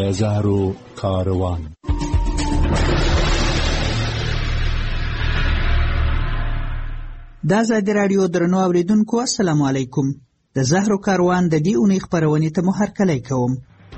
زهرو کاروان. د ازادي راډیو درنو اوریدونکو السلام علیکم. د زهرو کاروان د دې اونۍ خپرونې ته مو هرکلی کوم.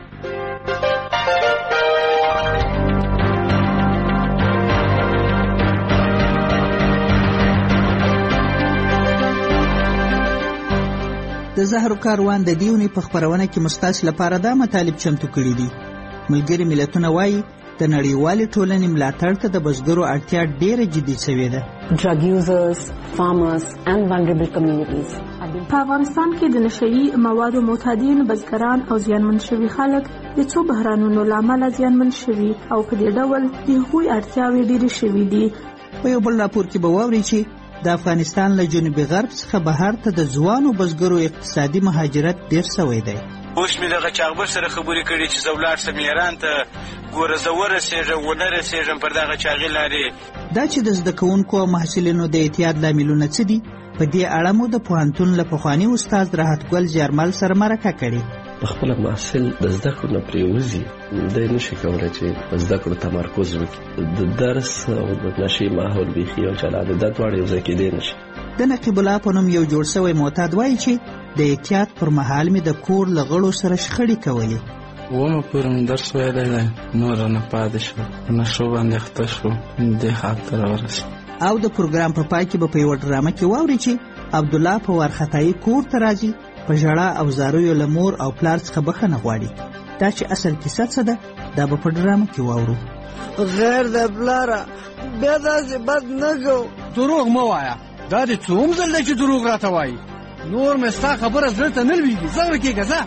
د زهرو کاروان د دې اونۍ په خپرونه کې مستاسو لپاره دا مطالب چمتو کړي دي. ملګري ملتونه وایي د نړیوالې ټولنې ملاتړ ته د بزګرو اړتیا ډېره جدي شوې ده. Drug users, farmers and vulnerable communities. په افغانستان کې د نشهیي موادو معتادین، بزګران او زیانمن شوي خلک د څو بحرانونو له امله زیانمن شوي او په دې ډول د هغوی اړتیاوې ډېرې شوي دي. په یو بل راپور کې به واورئ چې د افغانستان له جنوبي غرب څخه بهر ته د ځوانو بزګرو اقتصادي مهاجرت ډېر شوی دی. اوس مې دغه چاغبر سره خبرې کړې چې زه ولاړ سم ایران ته، ګوره زه ورسېږم ونه رسېږم پر دغه چاغې لارې. دا چې د زده کوونکو او محصلینو د اعتیاد لاملونه څه دي، په دې اړه مو د پوهنتون له پخواني استاد راحت ګل زیارمل سره مرکه کړې. خپل محصل د زده کړو نه پرېوځي، دی نشي کولی چې په زده کړو تمرکز وکړي. د درس او د نشي ماحول بیخي یو چلا ده، دا دواړه یو ځای کېدی نشي. د نقیب الله په نوم یو جوړ شوی معتاد وایي چې د احتیاط پر مهال مې د کور له غړو سره شخړې کولې. ومه پورې مې درس ویلی دی، نور رانه پاتې شو، نشو باندې اخته شو، دې حال ته راورسېد. او د پروګرام په پای کې به په یوه ډرامه کې واورئ چې عبدالله په وارخطایي کور ته راځي، په ژړا او زاریو له مور او پلار څخه بخښنه غواړي. دا چې اصل کیسه څه ده، دا به په ډرامه کې واورو. غیر د پلاره بیا داسې بد نه کو. دروغ مه وایه، دا دې څوم ځل دی چې دروغ راته وایي؟ نور مې ستا خبره زړه ته نه لوېږي. ځه ورکېږه ځه.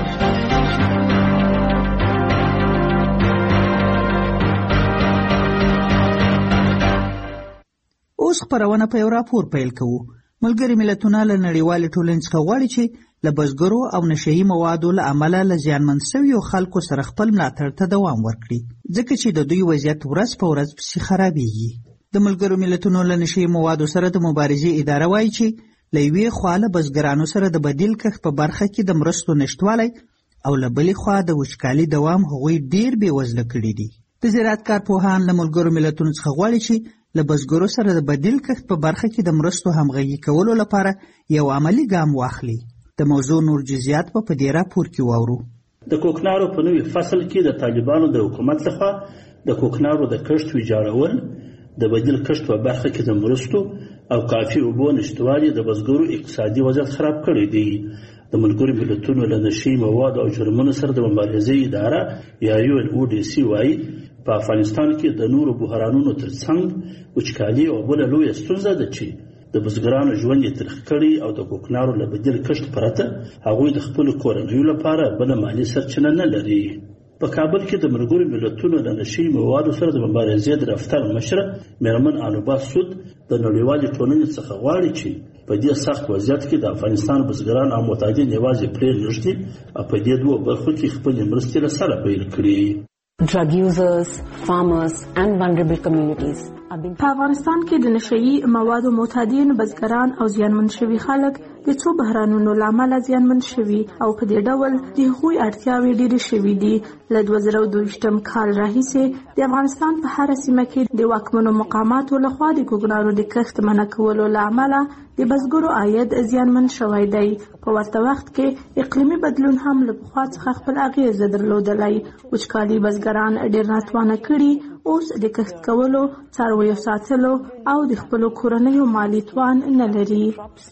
اوس خپرونه په یو راپور پیل کوو. ملګري ملتونه له نړیوالې ټولنې څخه غواړي چې له بزګرو او نشهیي موادو له امله له زیانمن شویو خلکو سره خپل ملاتړ ته دوام ورکړي، ځکه چې د دوی وضعیت ورځ په ورځ پسې خرابېږي. د ملګرو ملتونو له نشهیي موادو سره د مبارزې اداره وایي چې له یوې خوا له بزګرانو سره د بدیل کښت په برخه کې د مرستو نشتوالی او له بلې خوا د وچکالي دوام هغوی ډېر بېوزله کړي دي. د زراعت کارپوهان له ملګرو ملتونو څخه غواړي چې له بزګرو سره د بدیل کښت په برخه کې د مرستو همغږي کولو لپاره یو عملی ګام واخلي. د موضوع نور جزئیات په دې راپور کې واورو. د کوکنارو په نوي فصل کې د طالبانو د حکومت لخوا د کوکنارو د کښت ویجاړول، د بدیل کښت په برخه کې د مرستو او کافي اوبو نشتوالي د بزګرو اقتصادي وضعیت خراب کړی دی. د ملګرو ملتونو له نشهیي موادو او جرمونو سره د مبارزې اداره یا UNODC وایي په افغانستان کې د نورو بحرانونو ترڅنګ وچکالي او بله لویه ستونزه ده چې د بزګرانو ژوند یې ترخ کړي او د کوکنارو له بدیل کښت پرته هغوی د خپلو کورنیو لپاره بله مالي سرچینه نه لري. په کابل کې د ملګرو ملتونو له نشهیي موادو سره د مبارزې د دفتر مشره میرمن انوبا سود د نړیوالې ټولنې څخه غواړي چې په دې سخت وضعیت کې د افغانستان بزګران او معتادین یوازې پرېنږدي او په دې دوو برخو کې خپلې مرستې له سره پیل کړي. Drug users, farmers and vulnerable communities. په افغانستان کې د نشهیي موادو معتادین، بزګران او زیانمن شوي خلک د څو بحرانونو له امله زیانمن شوي او په دې ډول د هغوی اړتیاوې ډېرې شوي دي. له 2022 کال راهیسې د افغانستان په هره سیمه کې د واکمنو مقاماتو لخوا د کوکنارو د کښت منع کولو له امله د بزګرو عاید زیانمن شوی دی. په ورته وخت کې اقلیمي بدلون هم له پخوا څخه خپل اغیزه درلودلی. وچکالي بزګران ډېر ناتوانه کړي، اوس د کښت کولو، څارویو ساتلو او د خپلو کورنیو مالي توان نه لري.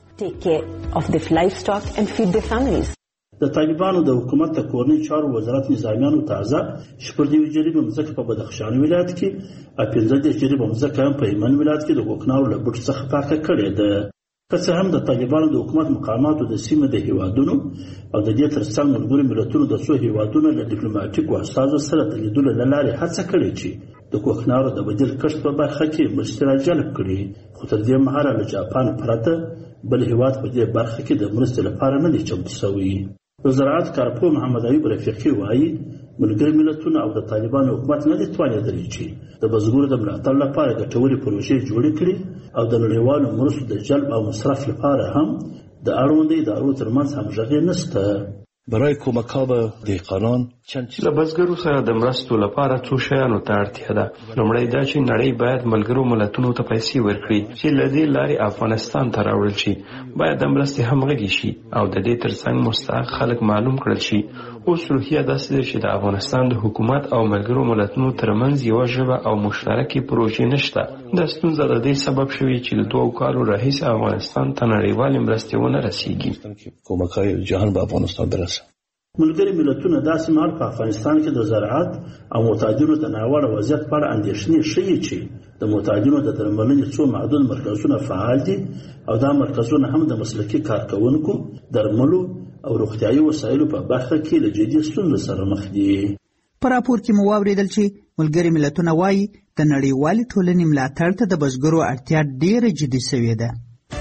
د طالبانو د حکومت د کورنۍ چارو وزارت نظامیانو تازه شپږ جریبه مځکه په بدخشان ولایت کې او 15 جریبه مځکه هم په هلمند ولایت کې د کوکنارو له بوټو څخه پاکه کړې ده. که څه هم د طالبانو د حکومت مقاماتو د سیمې د هیوادونو او د دې ترڅنګ ملګرو ملتونو د څو هیوادونو له ډیپلوماټیکو استازو سره د لیدلو له لارې هڅه کړې چې د کوکنارو د بدیل کښت په برخه کې مرستې راجلب کړي، خو تر دې مهاله له جاپان پرته بل هیواد په دې برخه کې د مرستې لپاره نه دی چمتو شوی. د زراعت کارپوه محمد ایوب رفیقي وایي ملګري ملتونه او د طالبانو حکومت نه دي توانېدلی چې د بزګرو د ملاتړ لپاره ګټورې پروژې جوړې کړي او د نړیوالو مرستو د جلب او مصرف لپاره هم د اړوندو ادارو ترمنځ همغږي نشته. برای کمک به دهقانان له بزګرو سره د مرستو لپاره څو شیانو ته اړتیا ده. لومړی دا چې نړۍ باید ملګرو ملتونو ته پیسې ورکړي چې له دې لارې افغانستان ته راوړل شي. باید د مرستې همغږي شي او د دې ترڅنګ مستحق خلک معلوم کړل شي. اوس روحیه داسې ده چې د افغانستان د حکومت او ملګرو ملتونو ترمنځ یوه ژبه او مشترکې پروژې نشته. دا ستونزه د دې سبب شوې چې د 2 کالو راهیسې افغانستان ته نړیوالې مرستې ونه رسیږي. کمک‌های جهان به افغانستان برسه. ملګري ملتونه داسې مهال په افغانستان کې د زراعت او معتادینو د ناوړه وضعیت په اړه اندېښنې ښیي چې د معتادینو د درملنې څو محدود مرکزونه فعال دي او دا مرکزونه هم د مسلکي کارکوونکو، درملو او روغتیايي وسایلو په برخه کې له جدي ستونزو سره مخ دي. په راپور کې مو واورېدل چې ملګري ملتونه وایي د نړیوالې ټولنې ملاتړ ته د بزګرو اړتیا ډېره جدي سوې ده.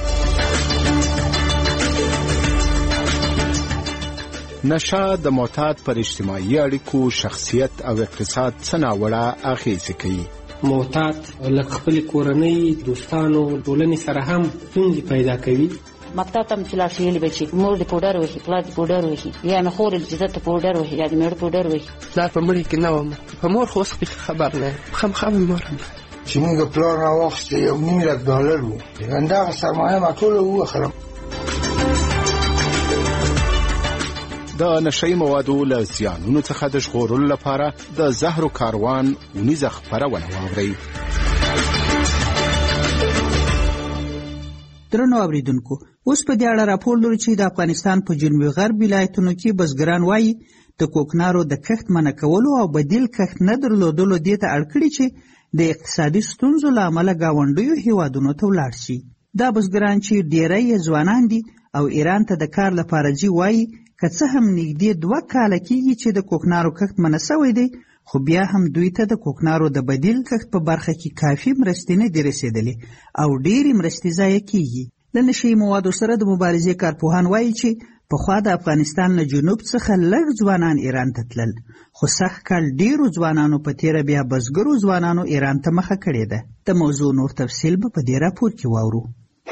نشه د معتاد پر اجتماعي اړیکو، شخصیت او اقتصاد څه ناوړه اغېزې کوي. معتاد له خپل کورنۍ، دوستانو، ټولنې سره هم ستونزې پیدا کوي. مکتب ته چې لاړ شي بچي مور دې پوډر وهي، پلار دې پوډر وهي، یا مې خور دې ته پوډر وهي، یا دې مېړه پوډر وهي. پلار په مړي کې نه وم، په مور خو اوس خبر نه یم، خامخا مې مور هم چې موږ پلار راواخیستی $1.5 لک وو، همدغه سرمایه ما ټوله ووخرم. د نشه‌یي موادو له زیانونو څخه د ژغورلو لپاره د زهرو کاروان اونیزه خپرونه واورئ. درنو اوریدونکو، اوس په دې اړه راپور لرو چې د افغانستان په جنوبي غرب ولایتونو کې بزګران وایي د کوکنارو د کښت منع کولو او بدیل کښت نه درلودلو دې ته اړ کړي چې د اقتصادي ستونزو له امله ګاونډیو هیوادونو ته ولاړ شي. دا بزګران چې ډېری یې ځوانان دي او ایران ته د کار لپاره ځي وایي که څه هم نږدې 2 کاله کېږي چې د کوکنارو کښت منع سوی دی، خو بیا هم دوی ته د کوکنارو د بدیل کښت په برخه کې کافي مرستې نه دي رسېدلې او ډېرې مرستې ضایع کېږي. له نشه‌یي موادو سره د مبارزې کارپوهان وایي چې پخوا د افغانستان له جنوب څخه لږ ځوانان ایران ته تلل، خو سږ کال ډېرو ځوانانو په تېره بیا بزګرو ځوانانو ایران ته مخه کړې ده. د موضوع نور تفصیل به په دې راپور کې واورو.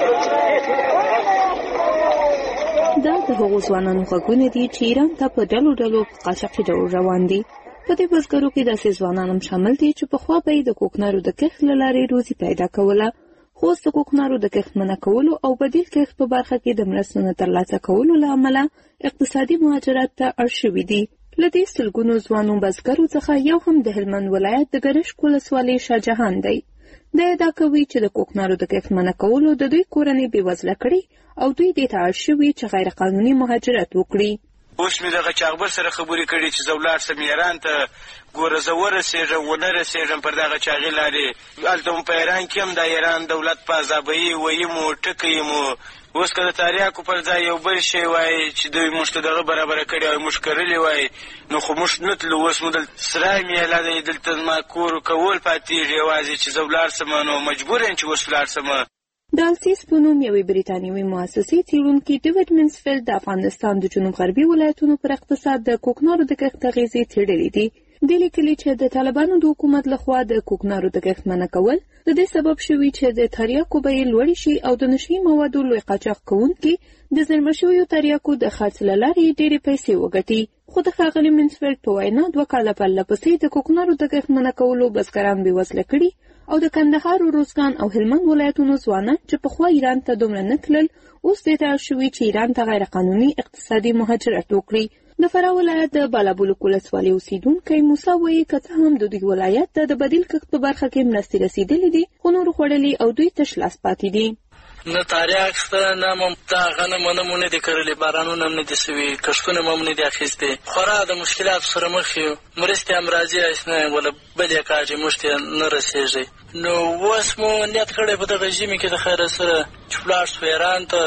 دا د هغو ځوانانو غږونه دي چې ایران ته په ډلو ډلو په قاچاقي ډول روان دي. په دې بزګرو کې داسې ځوانان هم شامل دي چې پخوا به یې د کوکنارو د کښت له لارې روزي پیدا کوله، خو اوس د کوکنارو د کښت منع کولو او بدیل کښت په برخه کې د مرستو نه ترلاسه کولو له امله اقتصادي مهاجرت ته اړ شوي دي. له دې سلګونو ځوانو بزګرو څخه یو هم د هلمند ولایت د ګرشک ولسوالۍ شاهجهان دی. دا ادعا کوي چې د کوکنارو د کښت منع کولو د دوی کورنۍ بېوزله کړي او دوی دې ته اړ شوي چې غیر قانوني مهاجرت وکړي. اوس مې دغه چاغبر سره خبرې کړي چې زه ولاړ سم ایران ته، ګوره زه ورسېږم ونه رسېږم پر دغه چاغې لارې. هلته مو په ایران کې هم د ایران دولت په عذابوي، ویمو ټکیمو. اوس که د تاریاکو پر ځای یو بل شی وایي چې دوی موږ ته دغه برابره کړې وای، موږ کرلې وای، نو خو موږ نه تلو. اوس مو دلته سرای میله دی، دلته زما کور کول پاتېږي یوازې چې زه ولاړ سم، نو مجبور یم چې اوس ولاړ سم. د السیس په نوم یوې بریتانیوي مؤسسې څېړونکي ډیوډ منسفیلډ د افغانستان د جنوب غربي ولایتونو پر اقتصاد د کوکنارو د کښت اغېزې څېړلې دي. دې لیکلي چې د طالبانو د حکومت لخوا د کوکنارو د کښت منع کول د دې سبب شوي چې د تریاکو بیې لوړې شي او د نشه‌یي موادو لوی قاچاق کوونکي د زېرمه شویو تریاکو د خرڅ له لارې ډېرې پیسې وګټي. خو د ښاغلي منسفیلډ په وینا 2 کاله پرله پسې د کوکنارو د کښت منع کولو بزګران بېوزله کړي او د کندهار، روزګان او هلمند ولایتونو ځوانان چې پخوا ایران ته دومره نه تلل، اوس دې ته اړ شوي چې ایران ته غیر قانوني اقتصادي مهاجرت وکړي. د فراه ولایت د بالابلوک ولسوالۍ اوسیدونکی موسی وایي که څه هم د دوی ولایت ته د بدیل کښت په برخه کې مرستې رسېدلې دي، خو نورو خوړلي او دوی تش لاس پاتې دي. نه تاریاک شته، نه دا غنم مو نه دي کرلي، بارانونه هم نه دي سوي، کښتونه هم نه دي اخیستي. خورا د مشکلاتو سره مخ یو. مرستې هم راځي نه ولا بلې کاږي، موږ ته نه رسېږي. نو اوس مو نیت کړی په دغه ژمي کې د خیره سره چې ولاړ شو ایران ته،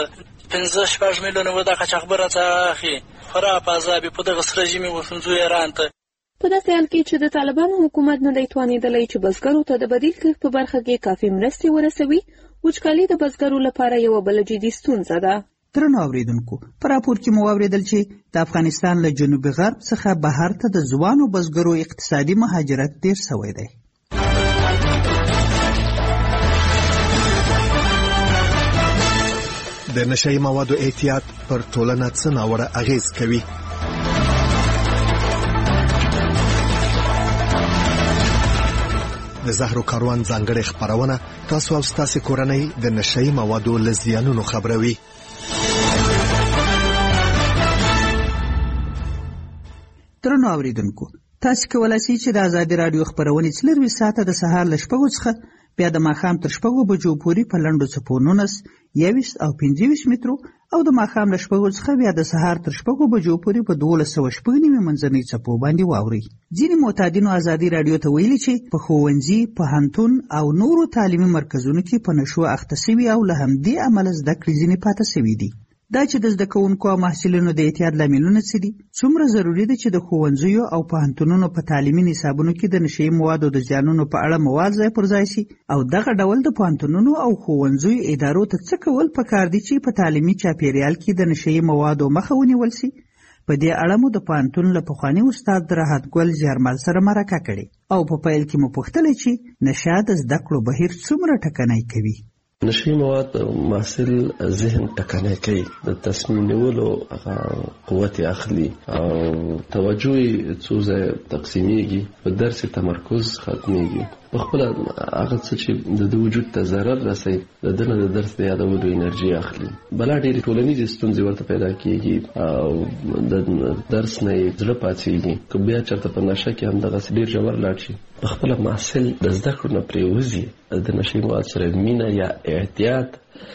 15-16 میلیونه به دغه چاغبر راڅخه اخلي. خورا په عذاب په دغه سره ژمي وسنځو ایران ته. په داسې حال کې چې د طالبانو حکومت نه دی توانېدلی چې بزګرو ته د بدیل کښت په برخه کې کافي مرستې ورسوي، وچکالي د بزګرو لپاره یوه بله جدي ستونزه ده. درنو اوریدونکو، په راپور کې مو واورېدل چې د افغانستان له جنوبي غرب څخه بهر ته د ځوانو بزګرو اقتصادي مهاجرت ډېر سوی دی. د نشه‌یي موادو احتیاط پر ټولنه څه ناوړه اغېز کوي؟ د زهرو کاروان ځانګړې خپرونه تاسو او ستاسو کورنۍ د نشئی موادو له زیانونو خبروي. درنو اوریدونکو، تاسو کولای شئ چې د ازادي رادیو خبرونه 24 ساعته د سهار له 6 څخه بیا د ماښام تر 6 بجو پورې په لنډو څپو 19 21 او 25 مترو او د ماښام له 6 څخه بیا د سهار تر 6 بجو پورې په 1290 منځنۍ څپو باندې واوري. ځینې معتادینو ازادي رادیو ته ویلي چې په ښوونځي، پوهنتون او نورو تعلیمي مرکزونو کې په نشو اخته شوي او له همدې امله زده کړې ځینې پاتې شوي دي. دا چې د زده کوونکو او محصلینو د اعتیاد لاملونه څه دي؟ څومره ضروري ده چې د ښوونځیو او پوهنتونونو په تعلیمي نصابونو کې د نشهیي موادو د زیانونو په اړه مواد ځای پر ځای شي او دغه ډول د پوهنتونونو او ښوونځیو ادارو ته څه کول پکار دي چې په تعلیمي چاپیریال کې د نشهیي موادو مخه ونیول شي؟ په دې اړه مو د پوهنتون له پخواني استاد راحت ګل زیارمل سره مرکه کړې او په پیل کې مو پوښتلې چې نشه د زده کړو بهیر څومره ټکنی کوي. نشي مواد محصل ذهن ټکنی کوي، د تصمیم نیولو قوت اخلي او توجه څو ځای تقسیمیږي، په درس تمرکز ختمیږي، په خپل هغه څه چې د وجود ته ضرر رسي د دنه د درس د یادولو انرژي اخلي. بلا ډېرې ټولنیزې ستونزې ورته پیدا کیږي او د درس نه زړه پاڅېږي. که بیا چېرته په نشه کې هم دغسې ډېر ژور لاړ شي، په خپله محصل د زده کړو نه پرېوځي، د نشهیي مواد سره مینه یا احتیاط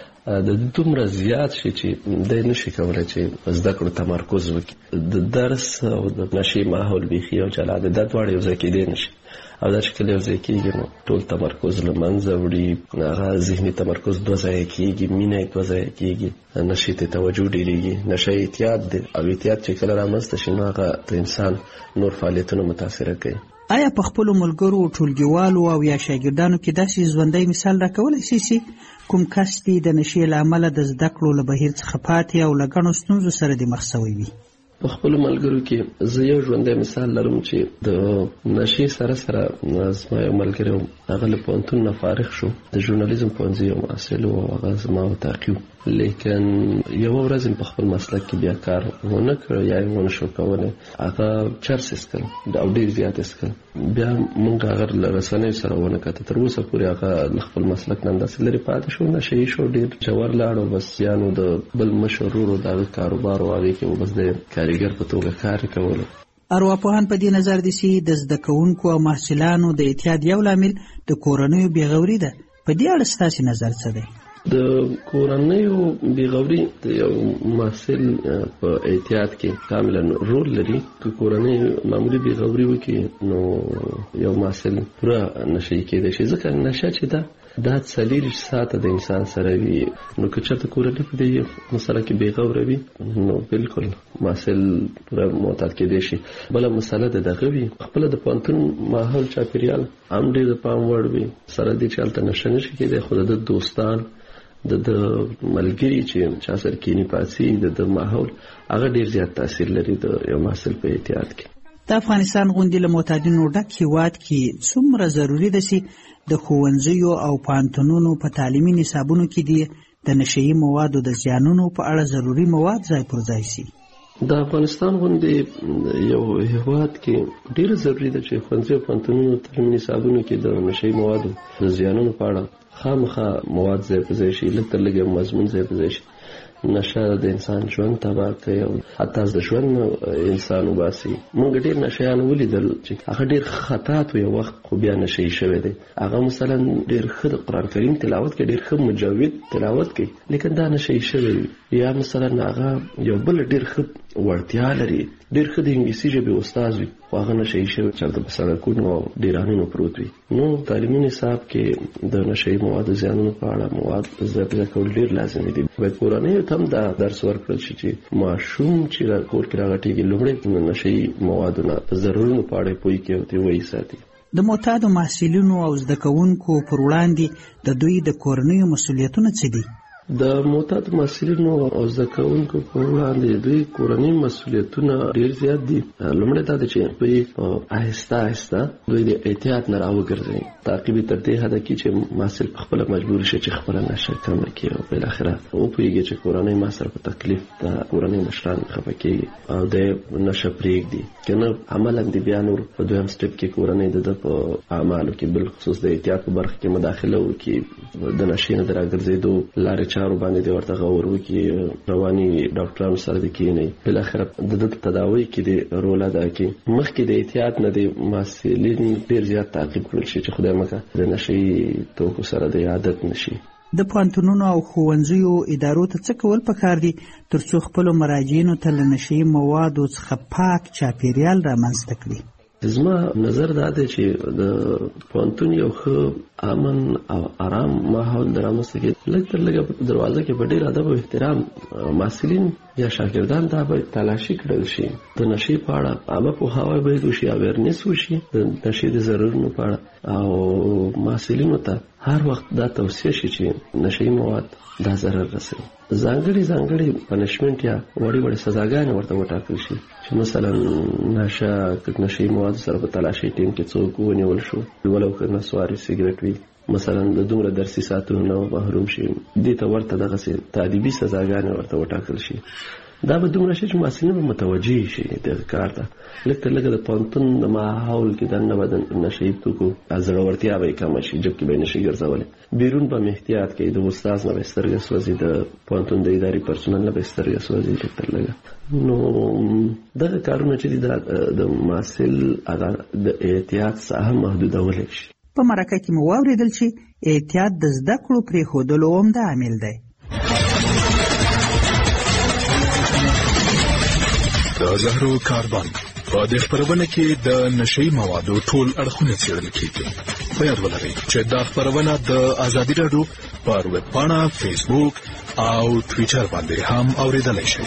د دومره زیات شي چې دی نشي کولی چې په زده کړو تمرکز وکړي. د درس او د نشهیي ماحول بیخي او جلا دی، دا دواړه یو ځای کېدی نشي او دا چې کله یو ځای کېږي نو ټول تمرکز له منځه وړي، هغه ذهني تمرکز 2 ځایه کېږي، مینه 2 ځایه کېږي، نشې ته توجه ډېرېږي. نشه اعتیاد دی او اعتیاد چې کله رامنځته شي نو هغه د انسان نور فعالیتونه متاثره کوي. آیا په خپلو ملګرو، ټولګیوالو او یا شاګردانو کې داسې ژوندی مثال راکولی شي چې کوم کس دې د نشې له امله د زده کړو له بهیر څخه پاتې او له ګڼو ستونزو سره دې مخ شوی وي؟ په خپلو ملګرو کې زه یو ژوندی مثال لرم چې د نشې سره سره زما یو ملګری هغه له پوهنتون نه فارغ شو، د ژورنالیزم پوهنځي یو محصل و، هغه زما تعقیب، لیکن یوه ورځ په خپل مسلک کې بیا کار ونه کړ یا یې ونه شو کولی. هغه چرس اسکل او ډېر زیات اسکل، بیا موږ هغه له رسنیو سره ونه کته، تر اوسه پورې هغه له خپل مسلک نه همداسې لرې پاتې شو، نشهیي شو، ډېر ژور لاړ او بس یا نو د بل مشهور ورو د هغه کاروبار و هغې کې بس د کارګر په توګه کار کولو. ارواپوهان په دې نظر دي چې د زده کوونکو او محصلانو د اعتیاد یو لامل د کورنیو بېغوري ده. په دې اړه ستاسې نظر څه دی؟ د کورنیو بېغوري د یو محصل په اعتیاد کې کاملا رول لري. که کورنۍ معمولي بېغوري وکړي نو یو محصل پوره نشهیي کېدی شي، ځکه نشه چې ده دا 40 ساعته د انسان سره وي، نو که چېرته کورنۍ په دې مسله کې بېغوره وي نو بالکل محصل پوره معتاد کېدی شي. بله مسله د دغه وي خپله د پوهنتون ماحول چاپېریال هم ډېر د پام وړ وي، سره دې چې هلته نشه نشي کېدی، خو د دوستان د ملګري چې چا سره کینی پاسي د ماحول هغه ډېر زیات تاثیر لري د یو محصل په اعتیاد کې. د افغانستان غوندې له معتادینو ډک هېواد کې څومره ضروري ده چې د ښوونځیو او پوهنتونونو په تعلیمي نصابونو کې دې د نشهیي موادو د زیانونو په اړه ضروري مواد ځای پر ځای شي؟ د افغانستان غوندې یو هېواد کې ډېر ضروري ده چې ښوونځي او پوهنتونونو تعلیمي نصابونو کې د نشهیي موادو د زیانونو په اړه خامخا مواد ځای پر ځای شي، لږ تر لږه مضمون ځای پر ځای شي. نشه د انسان ژوند تباه کوي او حتی د ژوند انسان وباسي. موږ ډېر نشهیان ولیدل چې هغه ډېر خطاط و، یو وخت خو بیا نشهیي شوی دی. هغه مثلا ډېر ښه د قرآن کریم تلاوت کوي، ډېر ښه مجود تلاوت کوي، لیکن دا نشهیي شوی وي. یا مثلا هغه یو بل ډېر ښه وړتیا لري، ډېر ښه د انګلیسي ژبې استاد وي، خو هغه نشهیي شوی چېرته په سړکونو او ډیرانونو پروت وي. نو تعلیمي نصاب کې د نشهیي موادو زیانونو په اړه مواد زده کول ډېر لازمي دي. باید کورنیو ته هم دا درس ورکړل شي چې ماشوم چې کور کې راغټېږي لومړی د نشهیي موادو نه په ضررونو په اړه پوه کړي او ترې وایساتي. د معتادو محصلینو او زده کوونکو پر وړاندې د دوی د کورنیو مسؤلیتونه څه دي؟ د معتاد محصلینو او زده کوونکو په وړاندې دوی کورنۍ مسؤلیتونه ډېر زیات دي. لومړی دا ده چې دوی آهسته آهسته دوی د احتیاط نه راوګرځوي، تعقیب تر دې حده کې چې محصل په خپله مجبور شي چې خپله نشه کمه کړي او بالاخره وپوهېږي چې کورنۍ ما سره په تکلیف ده، کورنۍ مشران خفه کېږي او د نشه پرېږدي، که نه عملا د بیا نور په دویم سټپ کې کورنۍ د ده په اعمالو کې بالخصوص د احتیاط په برخه کې مداخله وکړي، د نشې نه د راګرځېدو لارې چارو باندې د ورته غور وکړي، رواني ډاکټرانو سره د کښېنئ، بالاخره د ده په تداوی کې د رول ادا کړي. مخکې د احتیاط نه د محصلین ډېر زیات تعقیب کړل شي چې خدای مکه د نشې توکو سره د عادت نشي. د پوهنتونونو او ښوونځیو ادارو ته څه کول پکار دي ترڅو خپلو مراجعینو ته له نشهیي موادو څخه پاک چاپیریال رامنځته کړي؟ زما نظر دا دی چې د پوهنتون یو ښه امن او آرام ماحول د رامنځته کېدو لږ تر لږه په دروازه کې په ډېر ادب او احترام محصلین یا شاګردان ته باید تلاشي کړل شي، د نشې په اړه عامه پوهاوی باید وشي، اویرنس وشي د نشې د ضررونو په اړه، او محصلینو ته هر وخت دا توصیه شي چې نشهیي مواد دا ضرر رسوي. ځانګړي پنشمنټ یا وړې سزاګانې ورته وټاکل شي چې مثلا نشهیي مواد سره په تلاشي ټیم کې څوک ونیول شو ولو که نسواري سګرټ وي مثلا د دومره درسي ساعتونو نه محروم شي، دې ته ورته دغسې تادیبي سزاګانې ورته وټاکل شي. دا به دومره شي چې محصلین به متوجه شي دغه کار ته. لږ تر لږه د پوهنتون د ماحول کې دننه به د نشهیي توکو زړورتیا به یې کمه شي، جبکې به یې نشي ګرځولې. بیرون به احتیاط کوي، د استاذ نه به یې سترګه سوځي، د پوهنتون د اداري پرسونل نه به یې سترګه سوځي لږ تر لږه. نو دغه کارونه چې دي د محصل هغه د احتیاط ساحه محدودولی شي. په مرکه کې مو واورېدل چې احتیاط د زده کړو پرېښودلو عمده عامل دی. د زهرو کاربن په دې خپرونه کې د نشهیي موادو ټول اړخونه څېړل کېږي. په یاد ولرئ چې دا خپرونه د ازادي راډیو پر ویبپاڼه، فیسبوک او ټویټر باندې هم اورېدلی شئ.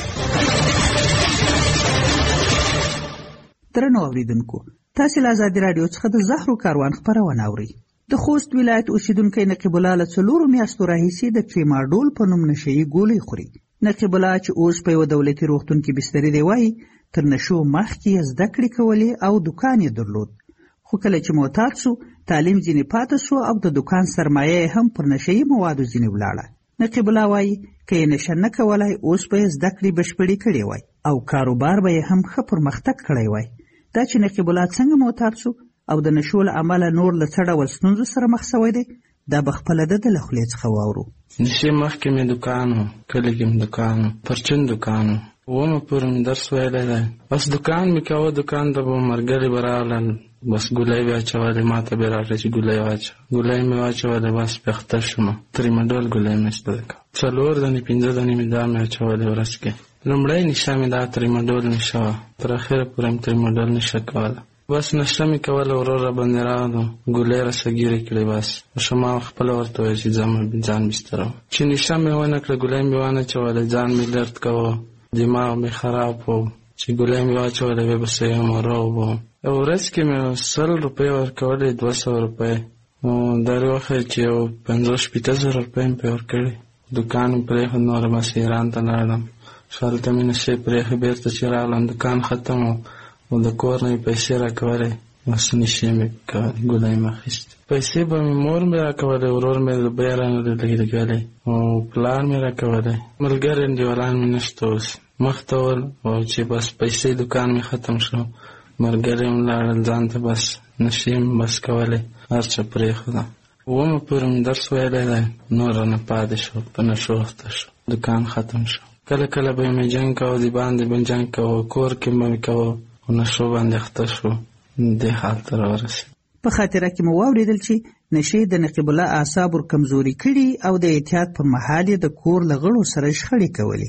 درنو اوریدونکو، تاسې له ازادي راډیو څخه د زهرو کاروان خپرونه اورئ. د خوست ولایت اوسیدونکی نقیب الله له 4 میاشتو راهیسې د ټریماډول په نوم نشهیي ګولۍ خوري. نقیب الله چې اوس په یوه دولتي روغتون کې بستري دی وایي تر نشو مخکې یې زده کړې کولې او دکان یې درلود، خو کله چې معتاد سو تعلیم ځینې پاته سو او د دکان سرمایه یې هم پر نشهیي موادو ځینې ولاړه. نقیب الله وایي که یې نشه نه کولای اوس به یې زده کړې بشپړې کړې وای او کاروبار به یې هم ښه پرمختګ کړی وای. دا چې نقیب الله څنګه معتاد سو او د نشو له امله نور له څه ډول ستونزو سره مخ سوی دی، دا به خپله د له خولې څخه واورو. نشې مخکې مې دکان و، کلي کې مې دکان و، پرچون دکان و، اومه پورې مې درس ویلی دی. بس دکان مې کوه، دکان ته به ملګري به راغلل، بس ګولۍ به اچولې، ما ته به یې راکړه چې ګولۍ واچوه. ګولۍ مې واچولې، بس بیا خته شومه. تریماډول ګولۍ مې زده کړه، 4 دانې 5 دانې مې دا مې اچولې ورځ کې. لومړی نشه مې دا تریماډول نشه وه، تر اخره پورې مې تریماډول نشه کوله. بس نشه مې کوله، ورور را باندې راغلو، ګولۍ راسه ګیرې کړې. بس ما خپله ورته ویل چې ځان بستره وه. چې نشه مې ونه کړه، ګولۍ مې وانه چوله، ځان مې درد کوه، دماغ مې خراب و. چې ګولۍ مې واچوله بیا به صحیح مرغ وم. یو ورځ کې مې 100 روپۍ ورکولې، 200 روپۍ. نو در وخت چې یو 50-60 روپۍ مې پرې ورکړې. دکان مې پرېښود، نور بس ایران ته لاړم. هلته مې نشې پرېښې، بېرته چې راغلم دکان ختم و او د کور نه مې پیسې راکولې، بس نشې مې کولې، ګولۍ مې اخیستې. پیسې به مې مور مې راکولې، ورور مې بیه رانه لګېدلې او پلار مې راکولې. ملګري انډیوالان مې نشته اوس، مخ ته ول. او چې بس پیسې دکان مې ختم شو، ملګري مې لاړل ځان ته، بس نشې مې بس کولې، هر څه پرېښودم. اومه پورې مې درس ویلی دی، نور رانه پاتې شو، په نشو اخته شو، دکان ختم شو. کله کله به مې جنګ کوه، د باندې به جنګ کوه، کور کې به مې کوه، او نشو باندې اخته شو، دې حال ته راورسېد. په خاطره کې مو واورېدل چې نشې د نقیب الله اعصاب ورکمزوري کړي او د احتیاط پر مهال یې د کور له غړو سره شخړې کولې.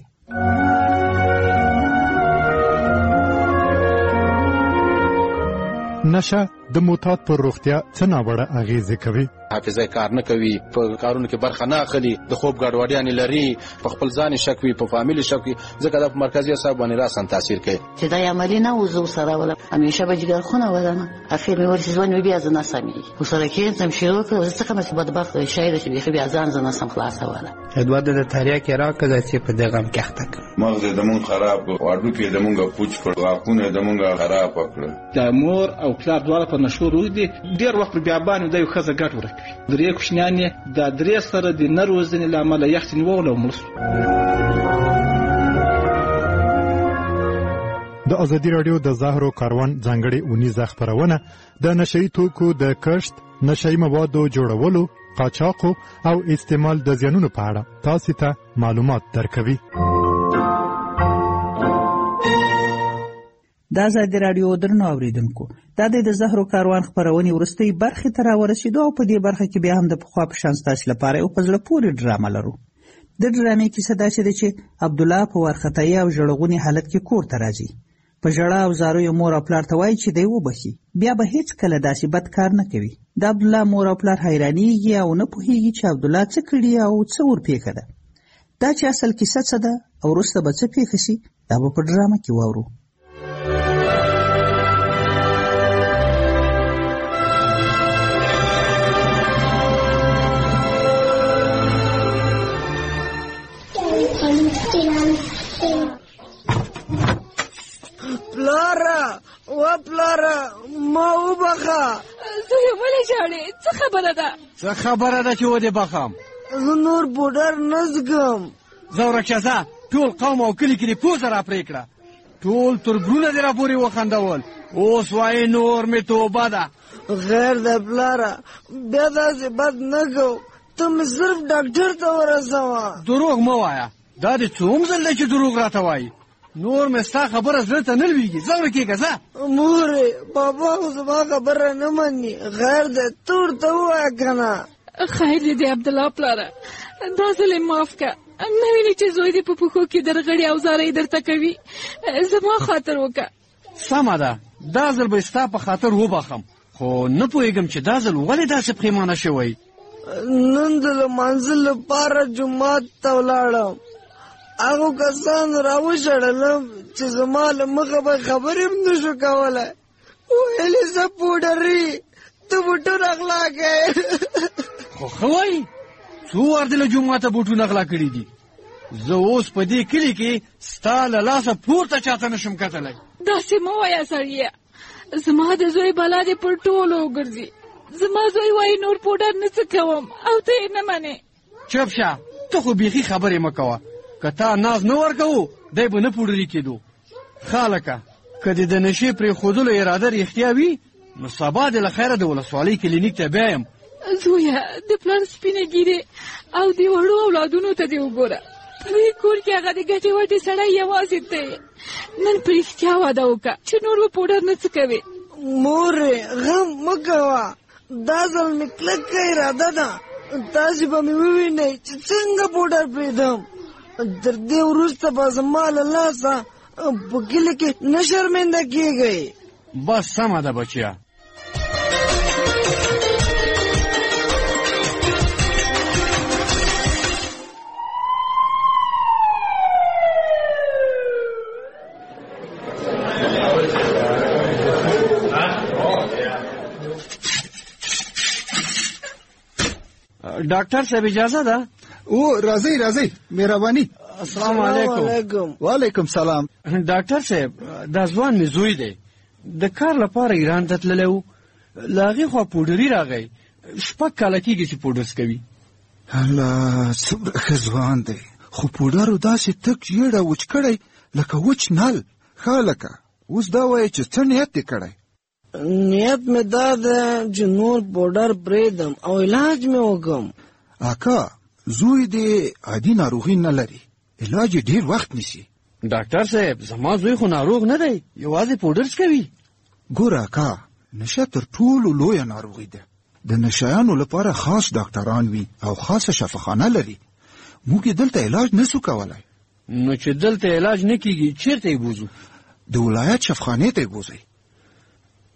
نشه د معتاد پر روغتیا څه ناوړه اغېزې کوي. حافظه کار نه کوي، په کارونو کې برخه نه اخلي، د خوب ګډوډیانې لري، په خپل ځان شک وي، په فامیل شک وي، ځکه دا په مرکزي اعصاب باندې راسن تاثیر کوي. چې دا عملی نه وزو سره ولا همیشه به جګر خونه ودانه اخر مې ورسې ځوان بیا ځنه سمي وسره کې تم شروع کړ څه کومه څه بدبخت شاید چې بیا ځان ځنه سم خلاص ولا ادوار د تاریخ کې راکړه چې په دغه غم کې اخته مغز د مون خراب واړو کې د مونږه پوچ کړ واکونه د مونږه خراب کړ. د مور او پلار دواړه په نشو روز دي ډیر وخت بیا باندې د یو خزه ګټ ورکوي. درې کوشنیانې د درې سره د نروزنې لامل یختن وغلو ملس. د ازادي راډیو د زهرو کاروان ځانګړې اونیزه خپرونه د نشئی توکو د کښت، نشئی موادو جوړولو، قاچاقو او استعمال د زیانونو په اړه تاسو ته معلومات درکوي. د ازادي راډیو درنو اوریدونکو، دا د زهرو کاروان خپرونې وروستۍ برخې ته راورسېدو او په دې برخه کې بیا هم د پخوا په شان ستاسو لپاره یو په زړه پورې ډرامه لرو. د ډرامې کیسه داسې ده چې عبدالله په وارخطایي او ژړغوني حالت کې کور ته راځي. په ژړا او زارو یې مور او پلار ته وایي چې دی وبخي، بیا به هیڅ کله داسې بد کار نه کوي. د عبدالله مور او پلار حیرانېږي او نه پوهېږي چې عبدالله څه کړي او څه ورپېښه ده. دا چې اصل کیسه څه ده او وروسته به څه پېښه شي دا به په ډرامه کې واورو. پلاره و پلاره ما وبخه. زوی ولې ژاړې؟ څه خبره ده؟ څه خبره ده چې ودې بخم؟ زه نور پوډر نه څښم. زه ورکشه ټول قوم او کلي کې دې پوزه راپرې کړه، ټول تربرونه دې راپورې وخندول، اوس وایې نور مې توبه ده. غیر ده پلاره، بیا داسې بد نه کو، ته مې صرف ډاکټر ته ورسوه. دروغ مه وایه، دا دې څوم ځل دی چې دروغ راته وایي؟ نور مې ستا خبره زړه ته نه لوېږي. ځه ورکېږه ځه. مورې بابا خو زما خبره نه مني، غیر ده ته ورته ووایه که نه. خیر دې دی عبدالله پلاره، دا ځل یې معاف که. نه وینې چې زوی دې په پښو کې درغړې او زارۍ درته کوي، زما خاطر وکړه. سمه ده، دا ځل به ستا په خاطر وبخم، خو نه پوهېږم چې دا ځل ولې داسې پښېمانه شوی. نن د لمانځه لپاره جومات ته ولاړم، هغو کسانو راوشړلم چې زما له مخه به خبرې هم نه شو کولی. ویلې زه پوډري، ته بوټونه اغلا کوې. خو ښه وایي، څو وار دې له جوماته بوټونه اغلا کړي دي؟ زه اوس په دې کلي کې ستا له لاسه پورته چاته نشم کتلی. داسې مه وایه سړیه، زما د زوی بلا دې پر ټولو وګرځي. زما زوی وایي نور پوډر نه څه کوم او ته یې نه منې. چپ شه، ته خو بیخي خبرې مه کوه. که تا ناز نه ورکوو دی به نه پوډري کېدو. خالکه که دې د نشې پرېښودلو اراده رښتیا وي نو سبا دې له خیره د ولسوالۍ کلینیک ته بیایم. زویه د پلار سپینې ګیرې او د وړو اولادونو ته دې وګوره. په دې کور کې هغه د ګټې وټې سړی یوازې دی. نن په رښتیا واده وکړه چې نور به پوډر نه څه کوې. مورې غم مه کوه، دا ځل مې کلکه اراده ده. تاسې به مې ووینئ چې څنګه پوډر پرېږدم. تر دې وروسته به زما له لاسه په کلي کې نه شرمنده کېږئ. بس سمه ده بچیه. ډاکټر صاحب اجازه ده؟ او راځئ راځئ، مهرباني. السلام علیکم. وعلیکم سلام. ډاکټر صاحب دا ځوان مې زوی دی، د کار لپاره ایران ته تللی و، له هغې خوا پوډري راغی، 6 کاله کېږي چې پوډرس کوي. الله څومره ښه ځوان دی، خو پوډرو داسې تک ژېړه وچ کړی لکه وچ نل. ښه لکه اوس دا وایي چې څه نیت دې کړی؟ نیت مې دا ده چې نور پوډر پرېږدم او علاج مې وکړم. اکا زوی دې عادي ناروغي نه لري، علاج یې ډېر وخت نیسي. ډاکټر صاحب زما زوی خو ناروغ نه دی، یوازې پوډرس کوي. ګوره اکا، نشه تر ټولو لویه ناروغي ده. د نشایانو لپاره خاص ډاکټران وي او خاصه شفاخانه لري. موږ دلته علاج نسو کولای. نو چې دلته علاج نه کیږي چیرته یې بوزو؟ د ولایت شفاخانې ته یې بوزئ.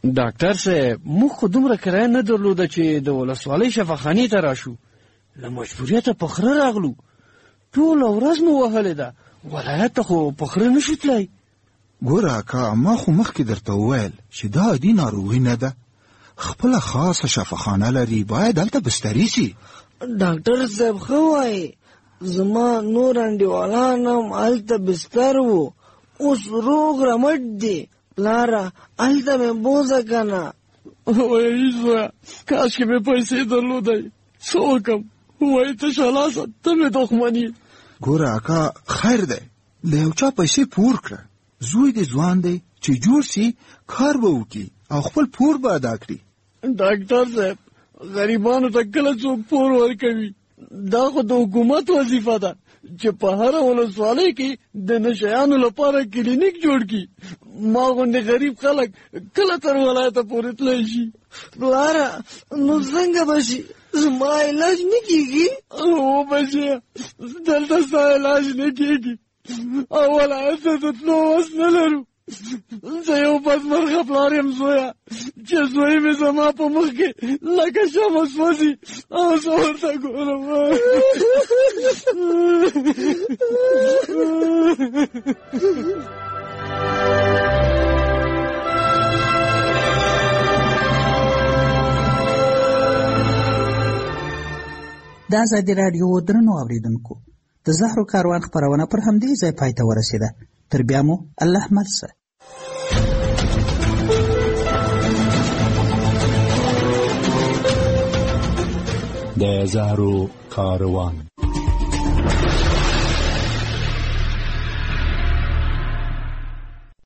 ډاکټر صاحب موږ خو دومره کرایه نه درلوده چې د ولسوالۍ شفاخانې ته راشو. له مجبوریته په خره راغلو. ټوله ورځ مو وهلې ده. ولایت ته خو په خره نشو تلای. ګوره اکا ما خو مخکې درته وویل چې دا عادي ناروغي نه ده. خپله خاصه شفاخانه لري، باید هلته بستري سي. ډاکټر صاحب ښه وایي. زما نور انډیوالان هم هلته بستر وو، اوس روغ رمټ دي. پلاره هلته مې بوځه که نه. وایي زویه کاشکې مې پیسې درلودی، څه وکړم؟ وایي تشه لاسه ته مې دښمن یې. ګوره اکا خیر دی، له یو چا پیسې پور کړه. زوی دې ځوان دی چې جوړ سي، کار به وکړي او خپل پور به ادا کړي. ډاکټر صاحب غریبانو ته کله څوک پور ورکوي؟ دا خو د حکومت وظیفه ده چې په هره ولسوالۍ کې د نشیانو لپاره کلینیک جوړ کړي. ما غوندې غریب خلک کله تر ولایته پورې تللی شي؟ پلاره نو څنګه به شي؟ زما علاج نه کېږي؟ هو بچیه دلته ستا علاج نه کېږي او ولایت ته د تلو وس نه لرو. زه یو بدمرغه پلار یم زویه چې زوی مې زما په مخ کې لکه شمع سوځي او زه ورته ګورم. د ازادي راډیو درنو اوریدونکو، د زهرو کاروان خپرونه پر همدې ځای پای ته ورسېده. تر بیا مو الله مل شه. د زهرو کاروان.